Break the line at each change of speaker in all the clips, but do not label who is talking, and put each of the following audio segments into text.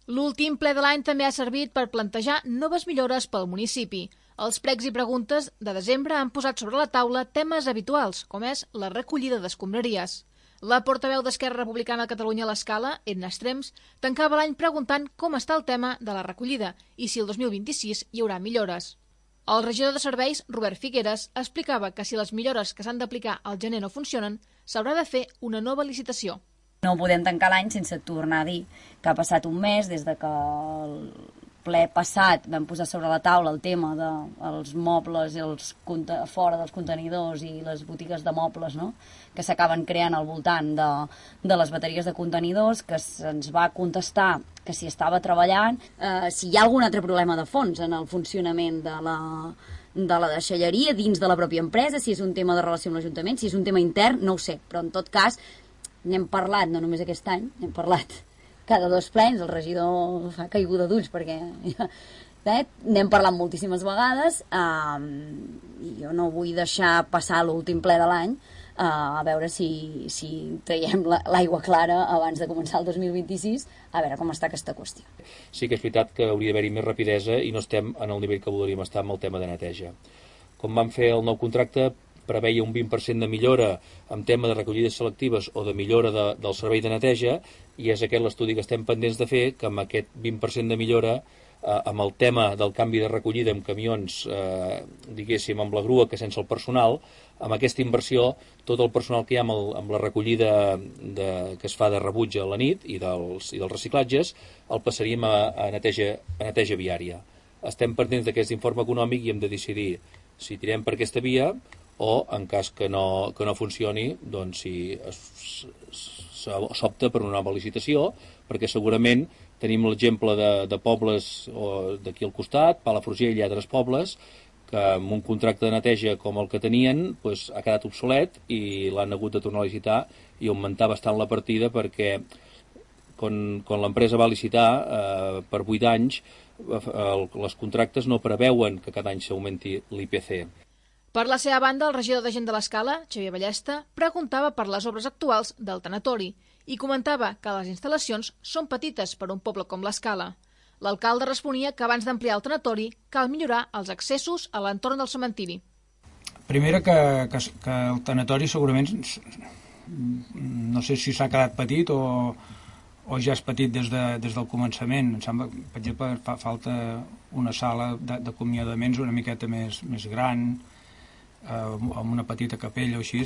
L'últim ple de l'any també ha servit per plantejar noves millores pel municipi. Els pregs i preguntes de desembre han posat sobre la taula temes habituals, com és la recollida d'escombraries. La portaveu d'Esquerra Republicana de Catalunya a l'Escala, Edna Estrems, tancava l'any preguntant com està el tema de la recollida i si el 2026 hi haurà millores. El regidor de Serveis, Robert Figueres, explicava que si les millores que s'han d'aplicar al gener no funcionen, s'haurà de fer una nova licitació.
No podem tancar l'any sense tornar a dir que ha passat un mes des de que el ple passat vam posar sobre la taula el tema dels mobles i fora dels contenidors i les botigues de mobles, no?, que s'acaben creant al voltant de les bateries de contenidors, que se'ns va contestar que si estava treballant, si hi ha algun altre problema de fons en el funcionament de la deixalleria dins de la pròpia empresa, si és un tema de relació amb l'Ajuntament, si és un tema intern, no ho sé, però en tot cas n'hem parlat, no només aquest any, n'hem parlat cada 2 plens, el regidor fa caiguda d'ulls perquè n'hem parlat moltíssimes vegades i jo no vull deixar passar l'últim ple de l'any a veure si traiem l'aigua clara abans de començar el 2026, a veure com està aquesta qüestió.
Sí que és veritat que hauria d'haver-hi més rapidesa i no estem en el nivell que voldríem estar amb el tema de neteja. Com vam fer el nou contracte, preveia un 20% de millora en tema de recollides selectives o de millora del servei de neteja, i és aquest l'estudi que estem pendents de fer, que amb aquest 20% de millora, amb el tema del canvi de recollida amb camions, diguéssim, amb la grua que sense el personal, amb aquesta inversió, tot el personal que hi ha amb la recollida que es fa de rebuig a la nit i dels reciclatges, el passaríem a neteja viària. Estem pendents d'aquest informe econòmic i hem de decidir si tirem per aquesta via o, en cas que no funcioni, doncs si s'opta per una nova licitació, perquè segurament tenim l'exemple de pobles d'aquí al costat, Palafrugell i altres pobles, que amb un contracte de neteja com el que tenien ha quedat obsolet i l'han hagut de tornar a licitar i augmentar bastant la partida, perquè quan l'empresa va licitar per 8 anys, els contractes no preveuen que cada any s'augmenti l'IPC.
Per la seva banda, el regidor de Gent de l'Escala, Xavier Ballesta, preguntava per les obres actuals del tanatori i comentava que les instal·lacions són petites per un poble com l'Escala. L'alcalde responia que abans d'ampliar el tanatori cal millorar els accessos a l'entorn del cementiri.
Primera, que el tanatori segurament, no sé si s'ha quedat petit o ja és petit des del començament. Em sembla, per exemple, fa falta una sala d'acomiadaments una miqueta més gran, amb una petita capella o així,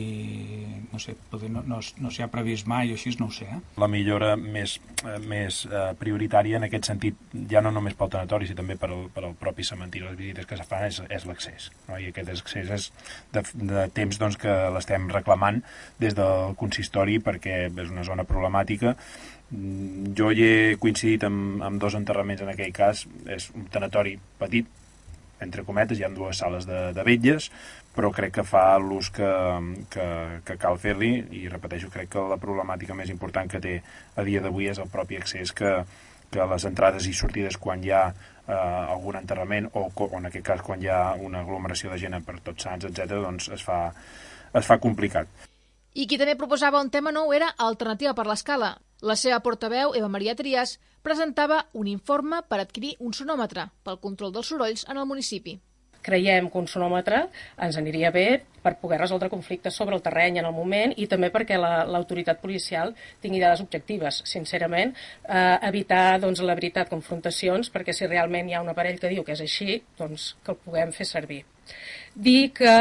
i no sé, no s'hi ha previst mai o així, no ho sé.
La millora més prioritària en aquest sentit, ja no només pel tanatori, sinó també per al propi cementiri, les visites que se fan, és l'accés, no? I aquest accés és de temps que l'estem reclamant des del consistori perquè és una zona problemàtica. Jo hi he coincidit amb 2 enterraments en aquell cas. És un tanatori petit, entre cometes, hi ha 2 sales de vetlles, però crec que fa l'ús que cal fer-li, i repeteixo, crec que la problemàtica més important que té a dia d'avui és el propi accés, que les entrades i sortides quan hi ha algun enterrament o en aquest cas quan hi ha una aglomeració de gent per Tots Sants, etc., doncs es fa complicat.
I qui també proposava un tema nou era Alternativa per l'Escala. La seva portaveu, Eva Maria Trias, presentava un informe per adquirir un sonòmetre pel control dels sorolls en el municipi.
Creiem que un sonòmetre ens aniria bé per poder resoldre conflictes sobre el terreny en el moment i també perquè l'autoritat policial tingui dades objectives. Sincerament, evitar, la veritat, confrontacions, perquè si realment hi ha un aparell que diu que és així, doncs que el puguem fer servir. Dir que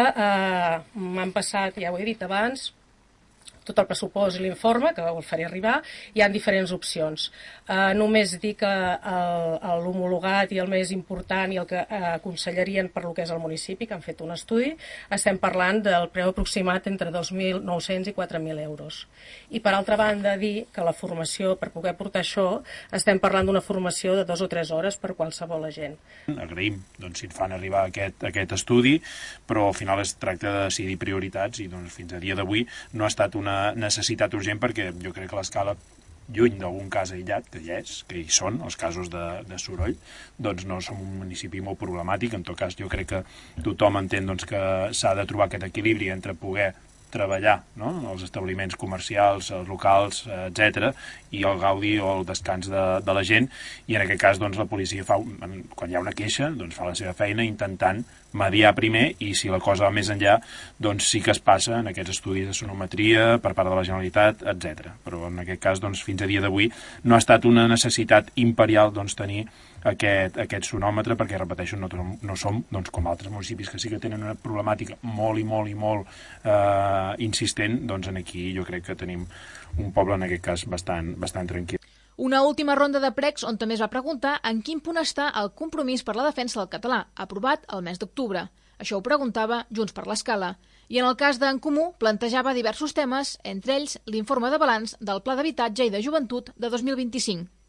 m'han passat, ja ho he dit abans, tot el pressupost i l'informe, que el faré arribar, hi ha diferents opcions. Només dir que l'homologat i el més important i el que aconsellarien per lo que és el municipi, que han fet un estudi, estem parlant del preu aproximat entre 2.900 i 4.000 euros. I per altra banda dir que la formació, per poder portar això, estem parlant d'una formació de 2 o 3 hores per qualsevol agent.
Agraïm si ens fan arribar aquest estudi, però al final es tracta de decidir prioritats i fins a dia d'avui no ha estat una necessitat urgent, perquè jo crec que l'Escala, lluny d'algun cas aïllat, que hi són els casos de soroll, doncs no som un municipi molt problemàtic. En tot cas, jo crec que tothom entén que s'ha de trobar aquest equilibri entre poder treballar, no? Els establiments comercials, els locals, etc, i el gaudi o el descans de la gent, i en aquest cas doncs, la policia quan hi ha una queixa doncs, fa la seva feina intentant mediar primer, i si la cosa va més enllà doncs sí que es passa en aquests estudis de sonometria per part de la Generalitat, etc. Però en aquest cas doncs, fins a dia d'avui no ha estat una necessitat imperial doncs, tenir aquest sonòmetre, perquè repeteixo, no som doncs, com altres municipis que sí que tenen una problemàtica molt insistent, doncs aquí jo crec que tenim un poble en aquest cas bastant tranquil.
Una última ronda de pregs on també es va preguntar en quin punt està el compromís per la defensa del català, aprovat el mes d'octubre. Això ho preguntava Junts per l'Escala. I en el cas d'En Comú plantejava diversos temes, entre ells l'informe de balanç del Pla d'Habitatge i de Joventut de 2025.